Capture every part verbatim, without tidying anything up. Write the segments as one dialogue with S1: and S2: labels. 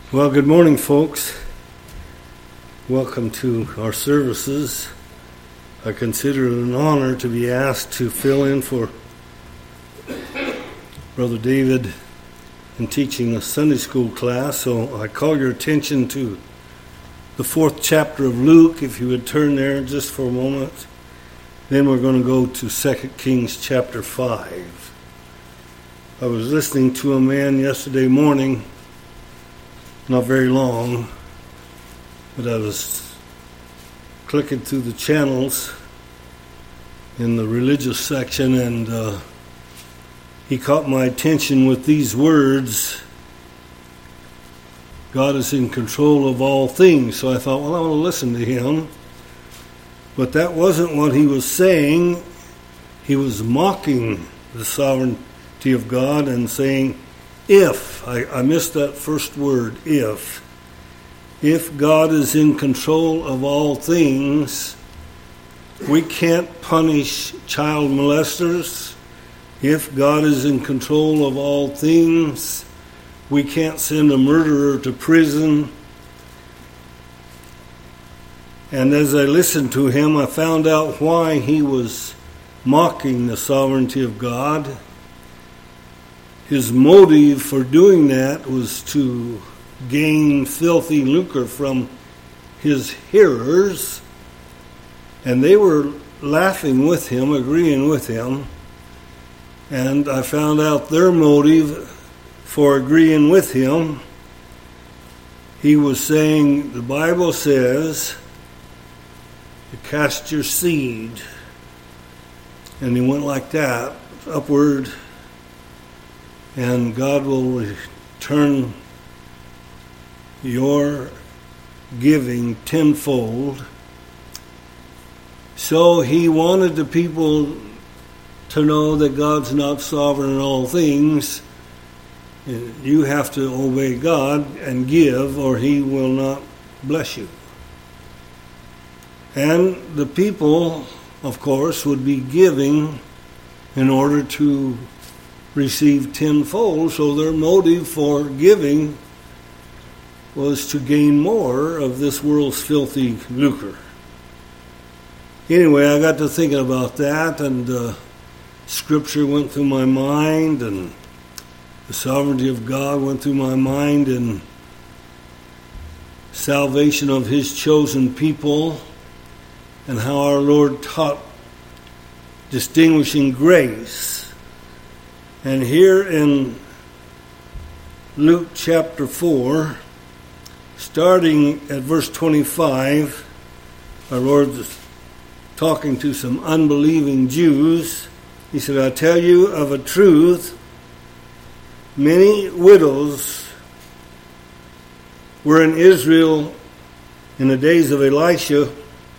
S1: Well, good morning, folks. Welcome to our services. I consider it an honor to be asked to fill in for Brother David in teaching a Sunday school class. So I call your attention to the fourth chapter of Luke, if you would turn there just for a moment. Then we're going to go to Second Kings chapter five. I was listening to a man yesterday morning, not very long, but I was clicking through the channels in the religious section, and uh, he caught my attention with these words: God is in control of all things. So I thought, well, I want to listen to him. But that wasn't what he was saying. He was mocking the sovereignty of God and saying, if, I, I missed that first word, if, if God is in control of all things, we can't punish child molesters. If God is in control of all things, we can't send a murderer to prison. And as I listened to him, I found out why he was mocking the sovereignty of God. His motive for doing that was to gain filthy lucre from his hearers, and they were laughing with him, agreeing with him. And I found out their motive for agreeing with him. He was saying, the Bible says, to cast your seed. And he went like that, upward, and God will return your giving tenfold. So he wanted the people to know that God's not sovereign in all things. You have to obey God and give, or he will not bless you. And the people, of course, would be giving in order to receive tenfold, so their motive for giving was to gain more of this world's filthy lucre. Anyway, I got to thinking about that, and uh, Scripture went through my mind, and the sovereignty of God went through my mind, and salvation of his chosen people, and how our Lord taught distinguishing grace. And here in Luke chapter four, starting at verse twenty-five, our Lord is talking to some unbelieving Jews. He said, I tell you of a truth, many widows were in Israel in the days of Elisha,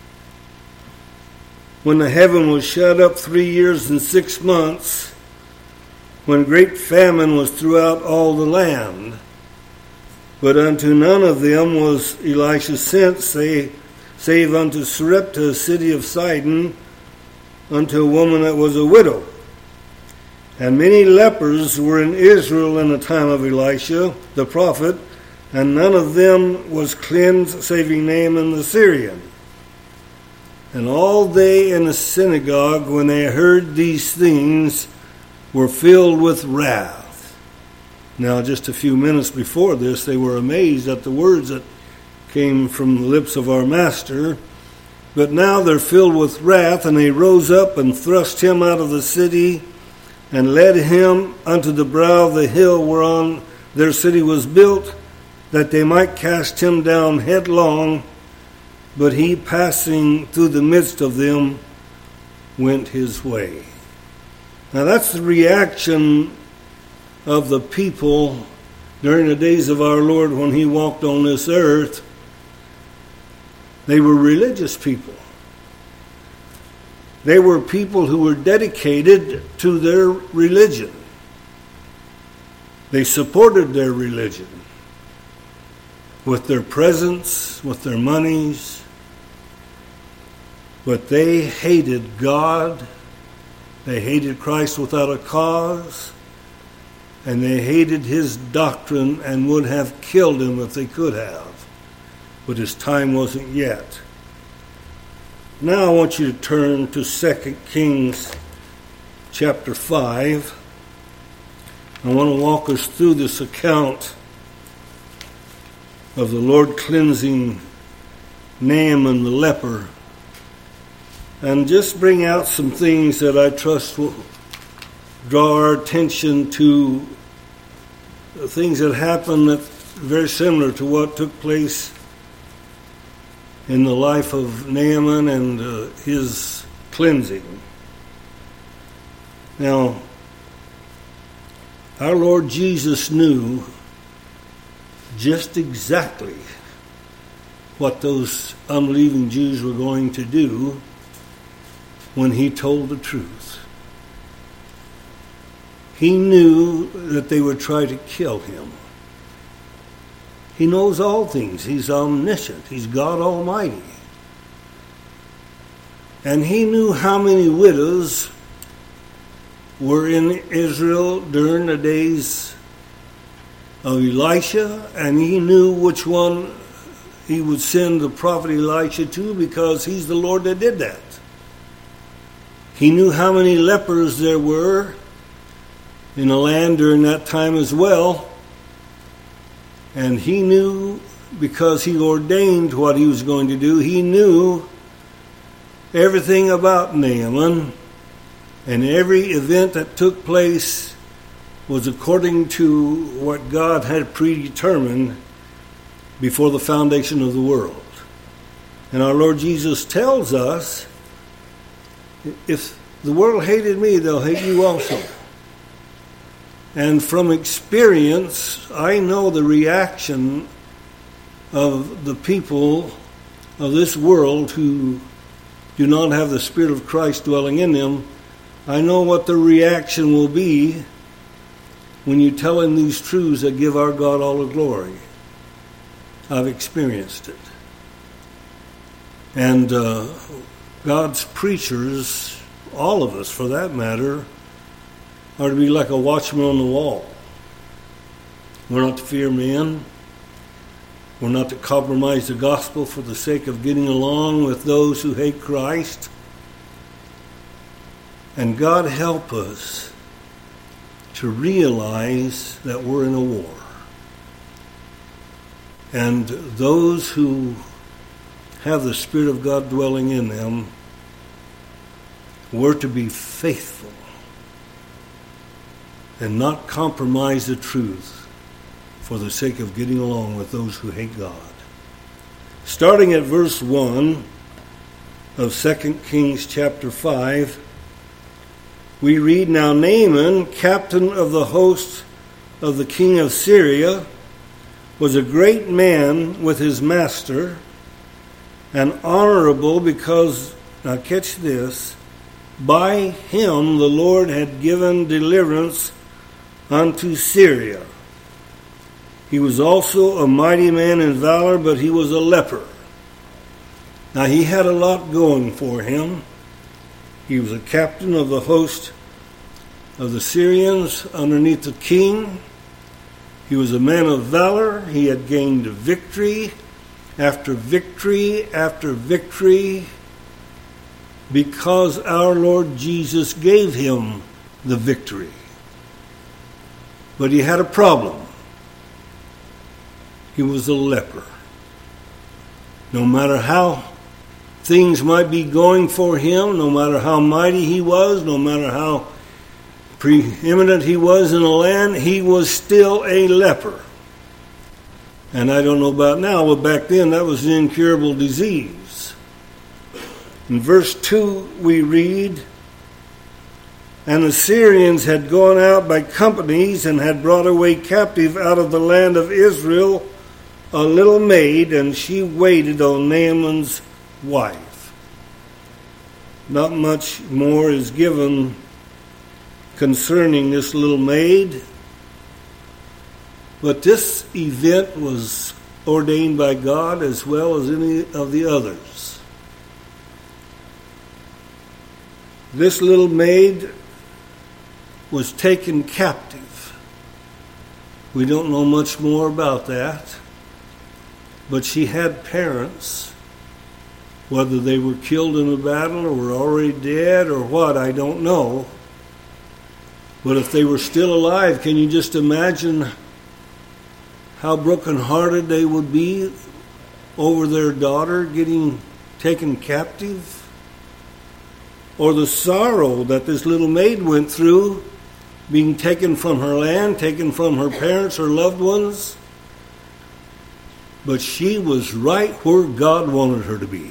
S1: when the heaven was shut up three years and six months, when great famine was throughout all the land. But unto none of them was Elisha sent, save, save unto Sarepta, a city of Sidon, unto a woman that was a widow. And many lepers were in Israel in the time of Elisha, the prophet, and none of them was cleansed, saving Naaman the Syrian. And all they in the synagogue, when they heard these things, were filled with wrath. Now, just a few minutes before this, they were amazed at the words that came from the lips of our Master. But now they're filled with wrath, and they rose up and thrust him out of the city, and led him unto the brow of the hill whereon their city was built, that they might cast him down headlong. But he, passing through the midst of them, went his way. Now that's the reaction of the people during the days of our Lord when he walked on this earth. They were religious people. They were people who were dedicated to their religion. They supported their religion with their presence, with their monies. But they hated God. They hated Christ without a cause. and they hated his doctrine and would have killed him if they could have. But his time wasn't yet. Now I want you to turn to Second Kings chapter five. I want to walk us through this account of the Lord cleansing Naaman the leper, and just bring out some things that I trust will draw our attention to things that happened that very similar to what took place in the life of Naaman and uh, his cleansing. Now, our Lord Jesus knew just exactly what those unbelieving Jews were going to do when he told the truth. He knew that they would try to kill him. He knows all things. He's omniscient. He's God Almighty. And he knew how many widows were in Israel during the days of Elisha, and he knew which one he would send the prophet Elisha to, because he's the Lord that did that. He knew how many lepers there were in the land during that time as well. And he knew, because he ordained what he was going to do, he knew everything about Naaman, and every event that took place was according to what God had predetermined before the foundation of the world. And our Lord Jesus tells us, if the world hated me, they'll hate you also. And from experience, I know the reaction of the people of this world who do not have the Spirit of Christ dwelling in them. I know what the reaction will be when you tell them these truths that give our God all the glory. I've experienced it. And uh, God's preachers, all of us for that matter, are to be like a watchman on the wall. We're not to fear men. We're not to compromise the gospel for the sake of getting along with those who hate Christ. And God help us to realize that we're in a war. And those who have the Spirit of God dwelling in them, we're to be faithful and not compromise the truth for the sake of getting along with those who hate God. Starting at verse one of Second Kings chapter five, we read, Now Naaman, captain of the host of the king of Syria, was a great man with his master, and honorable because, now catch this, by him the Lord had given deliverance unto Syria. He was also a mighty man in valor, but he was a leper. Now he had a lot going for him. He was a captain of the host of the Syrians underneath the king. He was a man of valor. He had gained victory after victory after victory because our Lord Jesus gave him the victory. But he had a problem. He was a leper. No matter how things might be going for him, no matter how mighty he was, no matter how preeminent he was in the land, he was still a leper. And I don't know about now, but back then that was an incurable disease. In verse two we read, And the Syrians had gone out by companies and had brought away captive out of the land of Israel a little maid, and she waited on Naaman's wife. Not much more is given concerning this little maid, but this event was ordained by God as well as any of the others. This little maid was taken captive We don't know much more about that. But she had parents. Whether they were killed in a battle or were already dead or what, I don't know. But if they were still alive, can you just imagine how brokenhearted they would be over their daughter getting taken captive? Or the sorrow that this little maid went through, being taken from her land, taken from her parents, her loved ones. But she was right where God wanted her to be.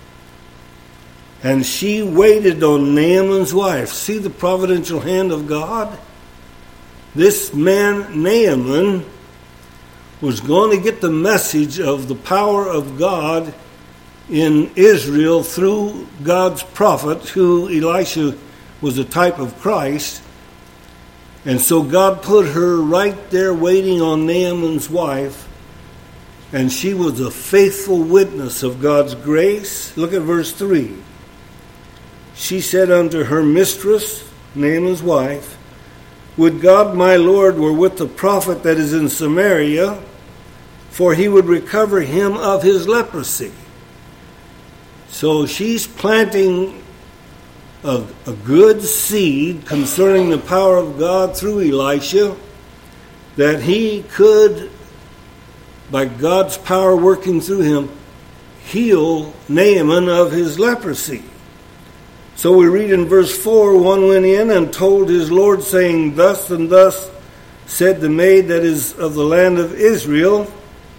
S1: And she waited on Naaman's wife. See the providential hand of God? This man, Naaman, was going to get the message of the power of God in Israel through God's prophet, who Elisha was a type of Christ. And so God put her right there waiting on Naaman's wife, and she was a faithful witness of God's grace. Look at verse three. She said unto her mistress, Naaman's wife, Would God my Lord were with the prophet that is in Samaria, for he would recover him of his leprosy. So she's planting a, a good seed concerning the power of God through Elisha, that he could, by God's power working through him, heal Naaman of his leprosy. So we read in verse four, one went in and told his Lord, saying, Thus and thus said the maid that is of the land of Israel.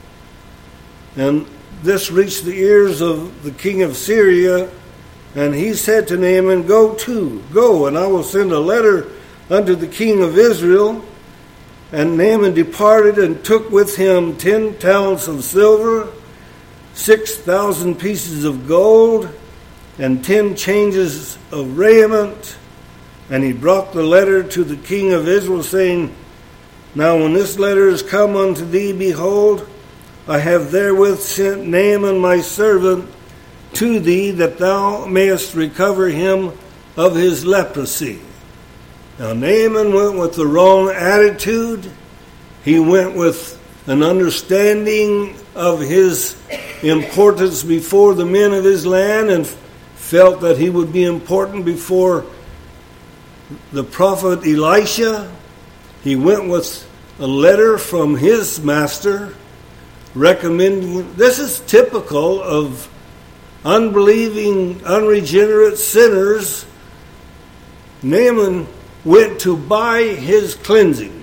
S1: And this reached the ears of the king of Syria, and he said to Naaman, Go to, go, and I will send a letter unto the king of Israel. And Naaman departed and took with him ten talents of silver, six thousand pieces of gold, and ten changes of raiment. And he brought the letter to the king of Israel, saying, Now when this letter is come unto thee, behold, I have therewith sent Naaman my servant to thee, that thou mayest recover him of his leprosy. Now Naaman went with the wrong attitude. He went with an understanding of his importance before the men of his land, and felt that he would be important before the prophet Elisha. He went with a letter from his master recommending. This is typical of unbelieving, unregenerate sinners. Naaman went to buy his cleansing.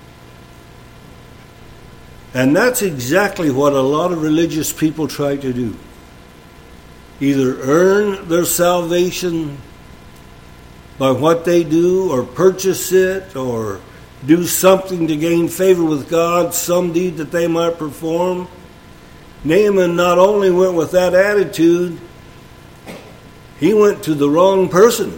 S1: And that's exactly what a lot of religious people try to do. Either earn their salvation by what they do, or purchase it, or do something to gain favor with God, some deed that they might perform. Naaman not only went with that attitude, he went to the wrong person.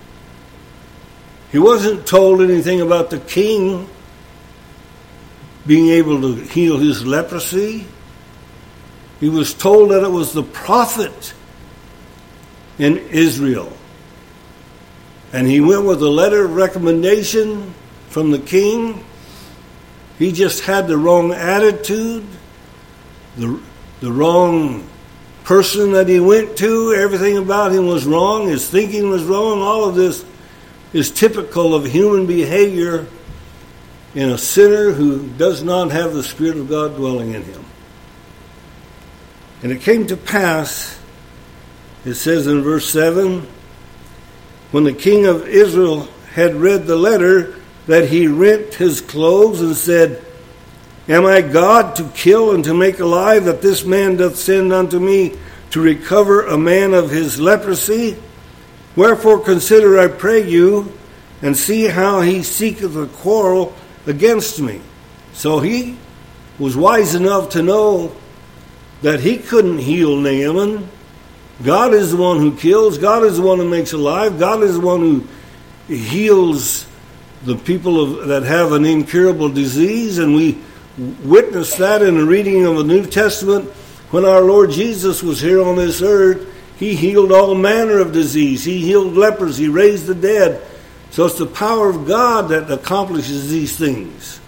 S1: He wasn't told anything about the king being able to heal his leprosy. He was told that it was the prophet in Israel. And he went with a letter of recommendation from the king. He just had the wrong attitude, the, the wrong person that he went to. Everything about him was wrong. His thinking was wrong. All of this is typical of human behavior in a sinner who does not have the Spirit of God dwelling in him. And it came to pass, it says in verse seven, when the king of Israel had read the letter, that he rent his clothes and said, Am I God to kill and to make alive, that this man doth send unto me to recover a man of his leprosy? Wherefore consider, I pray you, and see how he seeketh a quarrel against me. So he was wise enough to know that he couldn't heal Naaman. God is the one who kills. God is the one who makes alive. God is the one who heals the people of, that have an incurable disease. And we witnessed that in the reading of the New Testament. When our Lord Jesus was here on this earth, he healed all manner of disease. He healed lepers. He raised the dead. So it's the power of God that accomplishes these things.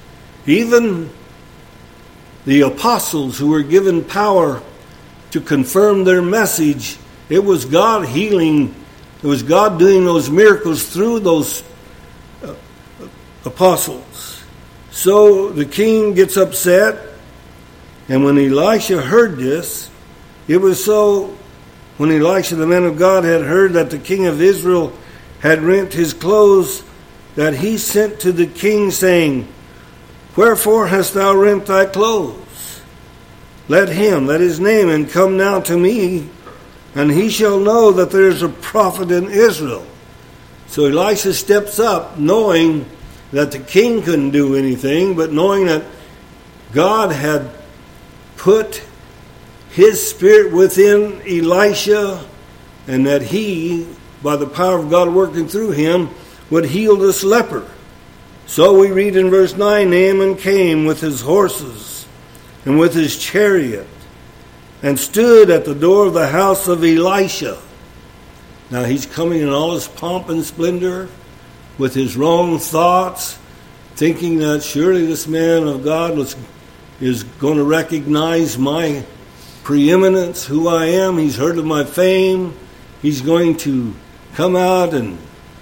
S1: Even the apostles who were given power to confirm their message, it was God healing, it was God doing those miracles through those uh, apostles. So the king gets upset, and when Elisha heard this, it was so, when Elisha the man of God had heard that the king of Israel had rent his clothes, that he sent to the king, saying, Wherefore hast thou rent thy clothes? Let him, that is Naaman, come now to me, and he shall know that there is a prophet in Israel. So Elisha steps up, knowing that the king couldn't do anything, but knowing that God had put his spirit within Elisha, and that he, by the power of God working through him, would heal this leper. So we read in verse nine, Naaman came with his horses and with his chariot, and stood at the door of the house of Elisha. Now he's coming in all his pomp and splendor, with his wrong thoughts, thinking that surely this man of God was, is going to recognize my preeminence, who I am. He's heard of my fame. He's going to come out and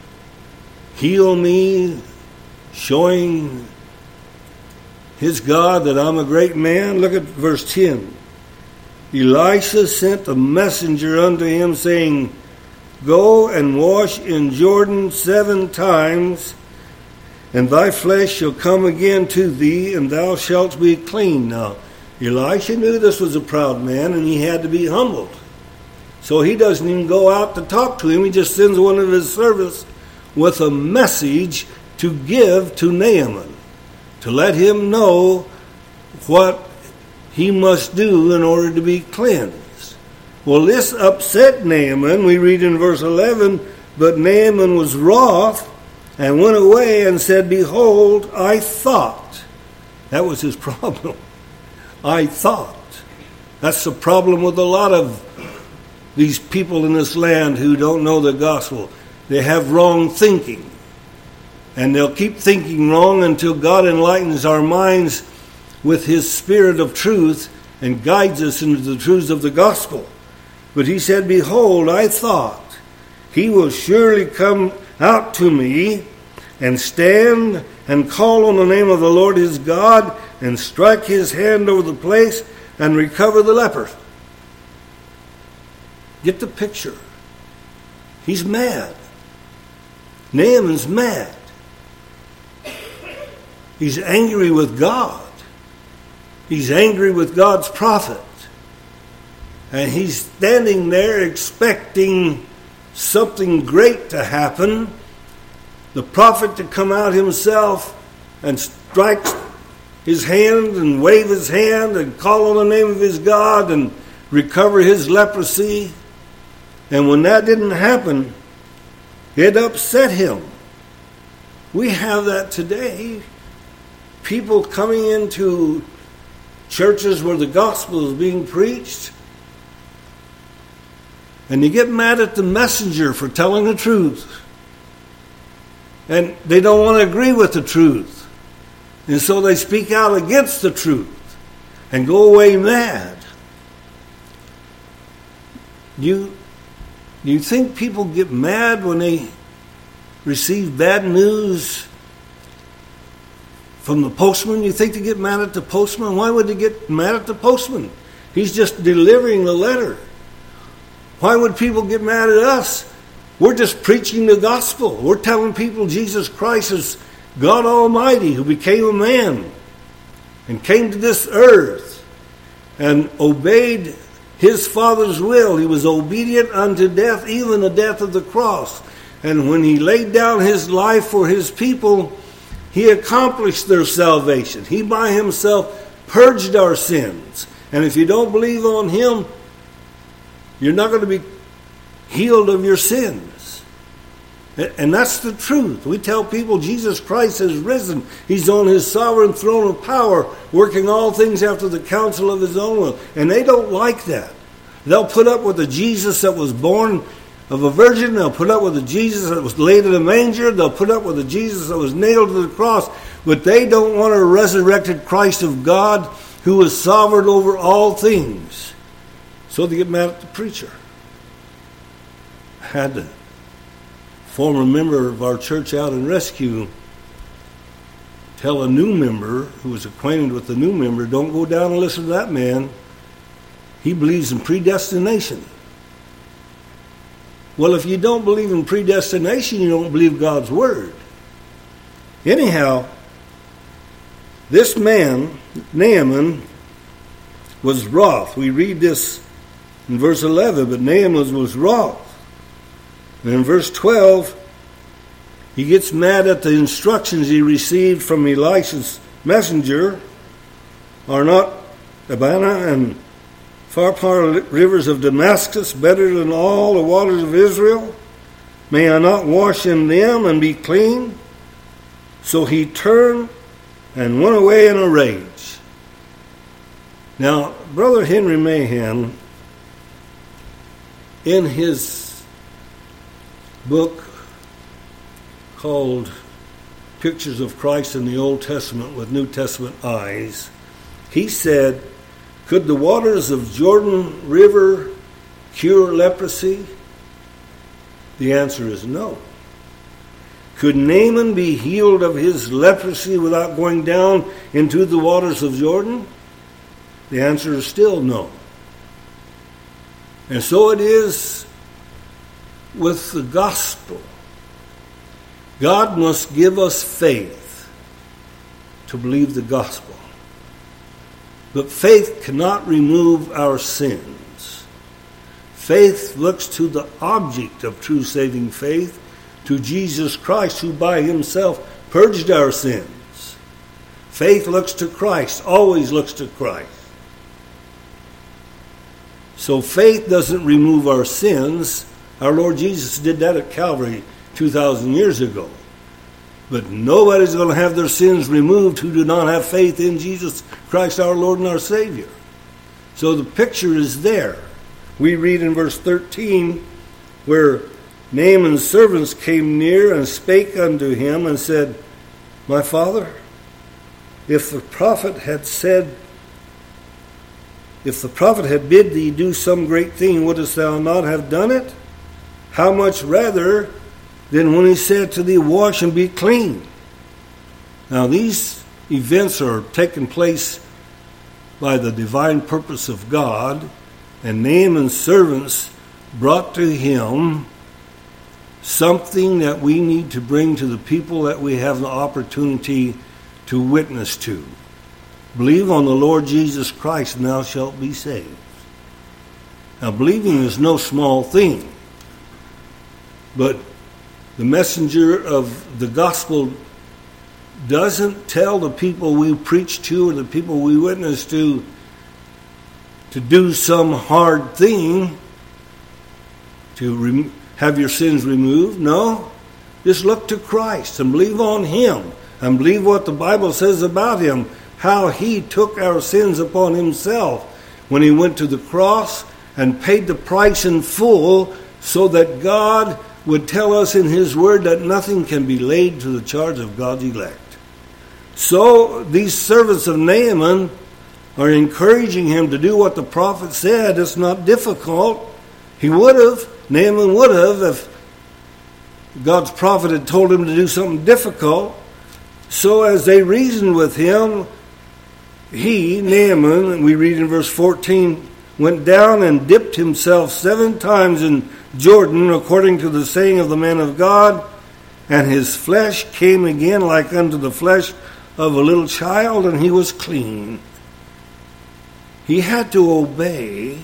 S1: heal me, showing his God that I'm a great man. Look at verse ten. Elisha sent a messenger unto him, saying, Go and wash in Jordan seven times, and thy flesh shall come again to thee, and thou shalt be clean. Now, Elisha knew this was a proud man, and he had to be humbled. So he doesn't even go out to talk to him. He just sends one of his servants with a message to give to Naaman, to let him know what he must do in order to be cleansed. Well, this upset Naaman. We read in verse eleven, But Naaman was wroth, and went away and said, Behold, I thought. That was his problem. I thought. That's the problem with a lot of these people in this land who don't know the gospel. They have wrong thinking. And they'll keep thinking wrong until God enlightens our minds with his spirit of truth and guides us into the truths of the gospel. But he said, Behold, I thought, he will surely come out to me and stand and call on the name of the Lord his God and strike his hand over the place and recover the leper. Get the picture. He's mad. Naaman's mad. He's angry with God. He's angry with God's prophet. And he's standing there expecting something great to happen. The prophet to come out himself and strike his hand and wave his hand and call on the name of his God and recover his leprosy. And when that didn't happen, it upset him. We have that today. People coming into churches where the gospel is being preached, and they get mad at the messenger for telling the truth. And they don't want to agree with the truth. And so they speak out against the truth and go away mad. You, you think people get mad when they receive bad news from the postman? You think they get mad at the postman? Why would they get mad at the postman? He's just delivering the letter. Why would people get mad at us? We're just preaching the gospel. We're telling people Jesus Christ is God Almighty who became a man and came to this earth and obeyed his Father's will. He was obedient unto death, even the death of the cross. And when he laid down his life for his people, he accomplished their salvation. He by himself purged our sins. And if you don't believe on him, you're not going to be healed of your sins. And that's the truth. We tell people Jesus Christ has risen. He's on his sovereign throne of power, working all things after the counsel of his own will. And they don't like that. They'll put up with the Jesus that was born of a virgin. They'll put up with the Jesus that was laid in a manger. They'll put up with the Jesus that was nailed to the cross. But they don't want a resurrected Christ of God who is sovereign over all things. So they get mad at the preacher. I had to former member of our church out in Rescue tell a new member who was acquainted with the new member, don't go down and listen to that man. He believes in predestination. Well, if you don't believe in predestination, you don't believe God's word. Anyhow, this man, Naaman, was wroth. We read this in verse eleven, but Naaman was wroth. And in verse twelve, he gets mad at the instructions he received from Elisha's messenger. Are not Abana and Pharpar rivers of Damascus better than all the waters of Israel? May I not wash in them and be clean? So he turned and went away in a rage. Now, Brother Henry Mahan, in his book called Pictures of Christ in the Old Testament with New Testament Eyes, he said, could the waters of Jordan River cure leprosy? The answer is no. Could Naaman be healed of his leprosy without going down into the waters of Jordan? The answer is still no. And so it is with the gospel. God must give us faith to believe the gospel. But faith cannot remove our sins. Faith looks to the object of true saving faith, to Jesus Christ, who by himself purged our sins. Faith looks to Christ, always looks to Christ. So faith doesn't remove our sins. Our Lord Jesus did that at Calvary two thousand years ago. But nobody's going to have their sins removed who do not have faith in Jesus Christ, our Lord and our Savior. So the picture is there. We read in verse thirteen where Naaman's servants came near and spake unto him and said, My father, if the prophet had said, if the prophet had bid thee do some great thing, wouldest thou not have done it? How much rather than when he said to thee, wash and be clean? Now these events are taking place by the divine purpose of God, and Naaman's servants brought to him something that we need to bring to the people that we have the opportunity to witness to. Believe on the Lord Jesus Christ and thou shalt be saved. Now believing is no small thing. But the messenger of the gospel doesn't tell the people we preach to or the people we witness to to do some hard thing to rem- have your sins removed. No, just look to Christ and believe on him and believe what the Bible says about him, how he took our sins upon himself when he went to the cross and paid the price in full so that God would tell us in his word that nothing can be laid to the charge of God's elect. So these servants of Naaman are encouraging him to do what the prophet said. It's not difficult. He would have, Naaman would have, if God's prophet had told him to do something difficult. So as they reasoned with him, he, Naaman, we read in verse fourteen, went down and dipped himself seven times in Jordan, according to the saying of the man of God, and his flesh came again like unto the flesh of a little child, and he was clean. He had to obey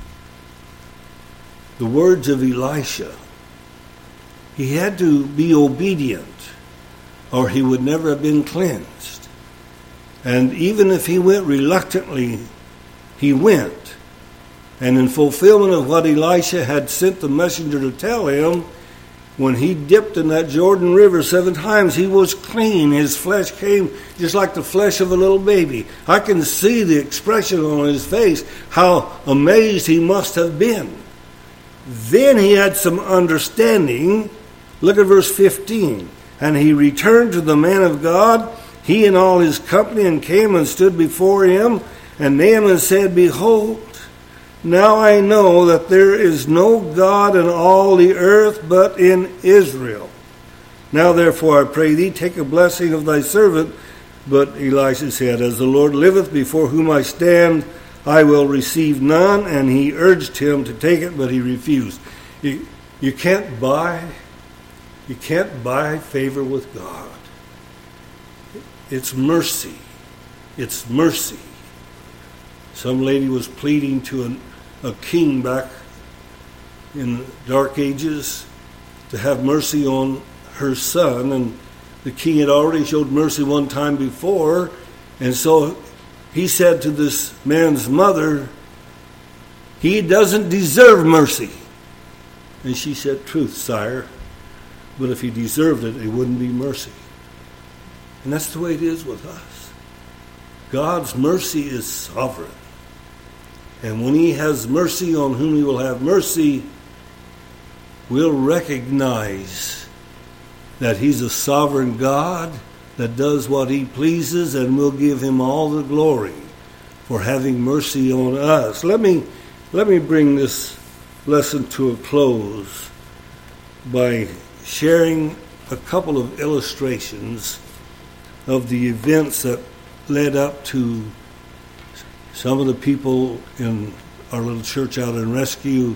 S1: the words of Elisha. He had to be obedient, or he would never have been cleansed. And even if he went reluctantly, he went. And in fulfillment of what Elisha had sent the messenger to tell him, when he dipped in that Jordan River seven times, he was clean. His flesh came just like the flesh of a little baby. I can see the expression on his face, how amazed he must have been. Then he had some understanding. Look at verse fifteen. And he returned to the man of God. he and all his company, and came and stood before him. And Naaman said, Behold, now I know that there is no God in all the earth but in Israel. Now therefore I pray thee, take a blessing of thy servant. But Elisha said, As the Lord liveth, before whom I stand, I will receive none. And he urged him to take it, but he refused. You, you can't buy, you can't buy favor with God. It's mercy. It's mercy. Some lady was pleading to an, a king back in the Dark Ages to have mercy on her son, and the king had already showed mercy one time before, and so he said to this man's mother, he doesn't deserve mercy. And she said, Truth, sire, but if he deserved it, it wouldn't be mercy. And that's the way it is with us. God's mercy is sovereign. And when he has mercy on whom he will have mercy, we'll recognize that he's a sovereign God that does what he pleases, and we'll give him all the glory for having mercy on us. Let me, let me bring this lesson to a close by sharing a couple of illustrations of the events that led up to some of the people in our little church out in Rescue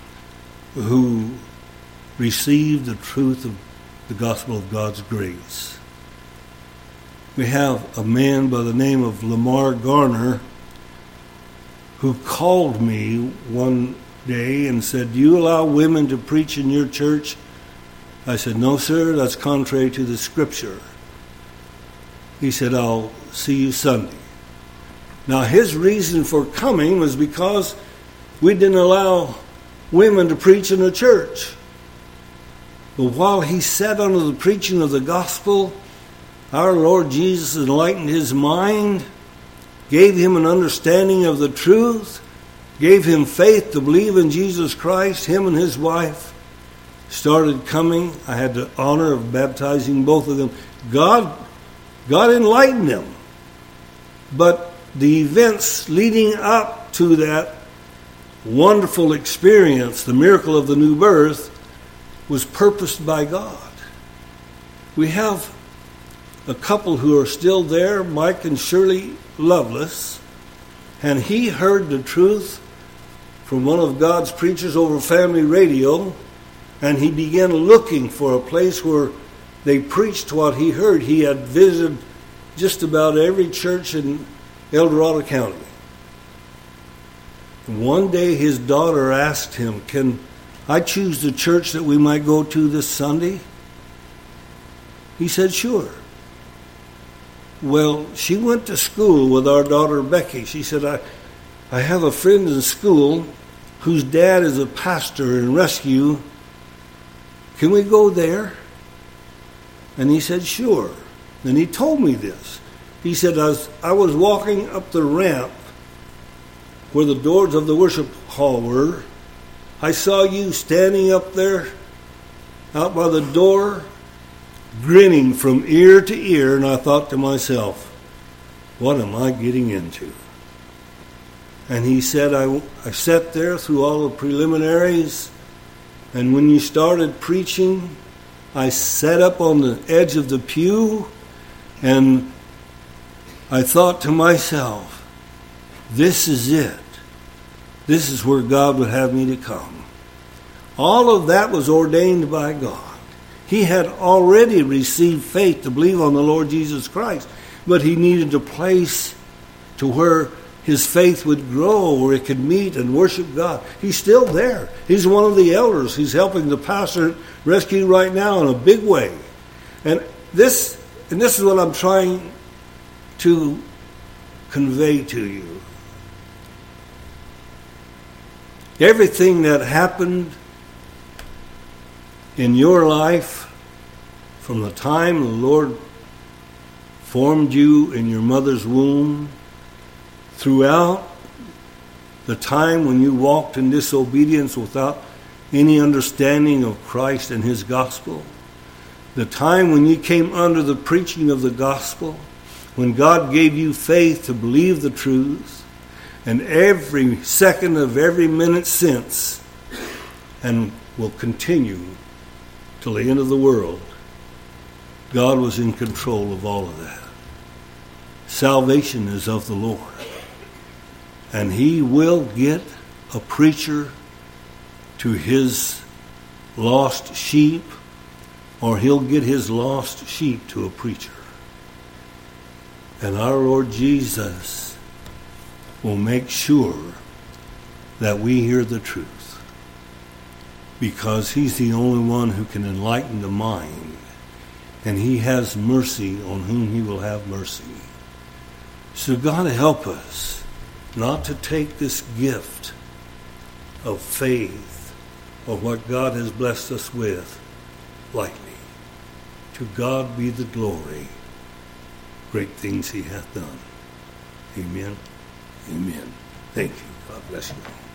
S1: who received the truth of the gospel of God's grace. We have a man by the name of Lamar Garner who called me one day and said, Do you allow women to preach in your church? I said, No, sir, that's contrary to the scripture. He said, I'll see you Sunday. Now, his reason for coming was because we didn't allow women to preach in the church. But while he sat under the preaching of the gospel, our Lord Jesus enlightened his mind, gave him an understanding of the truth, gave him faith to believe in Jesus Christ. Him and his wife started coming. I had the honor of baptizing both of them. God, God enlightened them. But the events leading up to that wonderful experience, the miracle of the new birth, was purposed by God. We have a couple who are still there, Mike and Shirley Lovelace, and he heard the truth from one of God's preachers over family radio, and he began looking for a place where they preached what he heard. He had visited just about every church in El Dorado County. One day his daughter asked him, Can I choose the church that we might go to this Sunday? He said, Sure. Well, she went to school with our daughter Becky. She said, I, I have a friend in school whose dad is a pastor in Rescue. Can we go there? And he said, Sure. And he told me this. He said, I was, I was walking up the ramp where the doors of the worship hall were. I saw you standing up there out by the door, grinning from ear to ear, and I thought to myself, what am I getting into? And he said, I, I sat there through all the preliminaries, and when you started preaching, I sat up on the edge of the pew, and I thought to myself, this is it. This is where God would have me to come. All of that was ordained by God. He had already received faith to believe on the Lord Jesus Christ, but he needed a place to where his faith would grow, where it could meet and worship God. He's still there. He's one of the elders. He's helping the pastor Rescue right now in a big way. And this, and this is what I'm trying to convey to you. Everything that happened in your life from the time the Lord formed you in your mother's womb, throughout the time when you walked in disobedience without any understanding of Christ and his gospel, the time when you came under the preaching of the gospel, when God gave you faith to believe the truth, and every second of every minute since, and will continue till the end of the world, God was in control of all of that. Salvation is of the Lord. And he will get a preacher to his lost sheep, or he'll get his lost sheep to a preacher. And our Lord Jesus will make sure that we hear the truth, because he's the only one who can enlighten the mind, and he has mercy on whom he will have mercy. So God help us not to take this gift of faith, or what God has blessed us with, lightly. To God be the glory. Great things he hath done. Amen. Amen. Thank you. God bless you.